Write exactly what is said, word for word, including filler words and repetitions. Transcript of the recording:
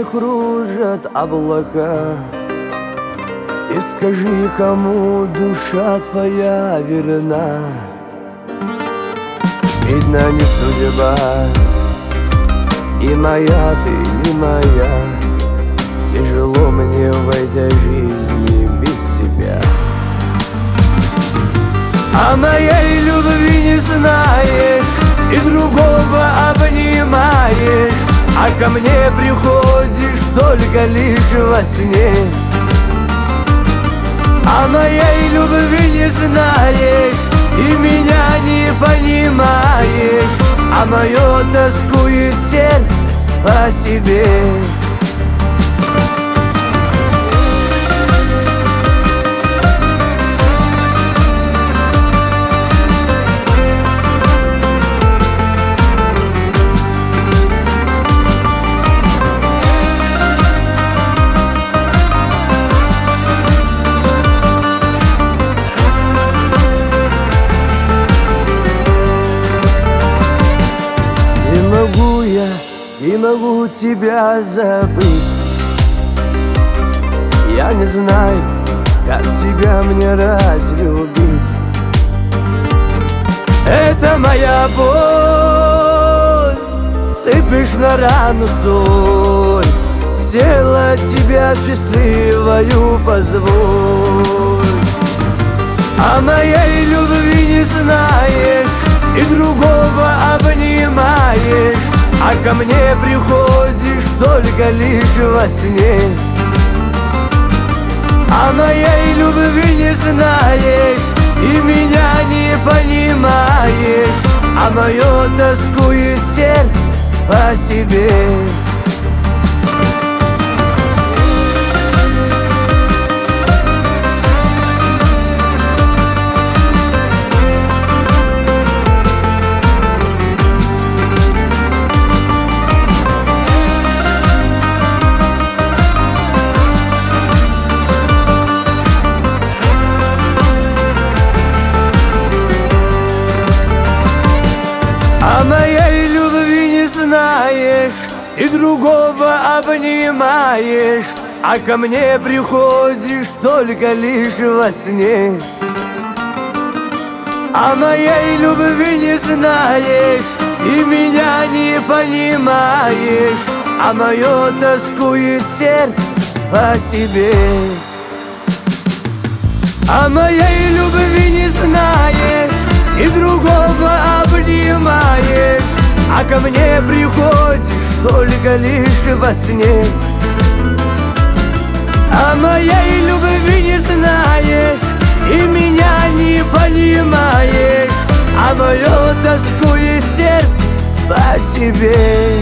небе кружат облака. И скажи, кому душа твоя верна. Видно, не судьба, и моя ты не моя. Тяжело мне в этой жизни без себя. А моей любви не знаешь, и другого обнимаешь, а ко мне приходишь только лишь во сне. А моей любви не знаешь, и меня не понимаешь, а мое тоскует сердце по тебе. Не могу тебя забыть. Я не знаю, как тебя мне разлюбить. Это моя боль, сыпешь на рану соль. Сделать тебя счастливою позволь. А моей любви не знаешь, и другого обнимаешь, а ко мне приходишь только лишь во сне. А моей любви не знаешь, и меня не понимаешь, а мое тоскует сердце по тебе. А моей любви не знаешь, и другого обнимаешь, а ко мне приходишь только лишь во сне. А моей любви не знаешь, и меня не понимаешь, а мое тоскует сердце по тебе. А моей любви не знаешь, и другого обнимаешь, а ко мне приходишь только лишь во сне. А моей любви не знаешь, и меня не понимаешь, а мое тоскует сердце по себе.